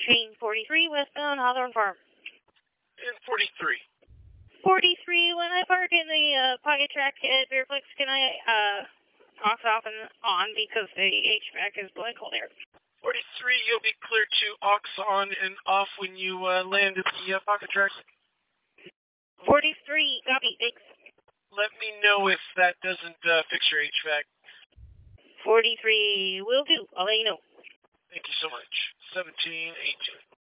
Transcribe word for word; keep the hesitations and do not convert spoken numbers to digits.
Train forty-three, westbound Hawthorne Farm. And forty-three. forty-three, when I park in the uh, pocket track at Bearflex, can I uh, off, off, and on because the H V A C is blowing cold air? forty-three, you'll be clear to aux on and off when you uh, land at the uh, pocket track. forty-three, copy, thanks. Let me know if that doesn't uh, fix your H V A C. forty-three, will do. I'll let you know. Thank you so much. seventeen eighteen.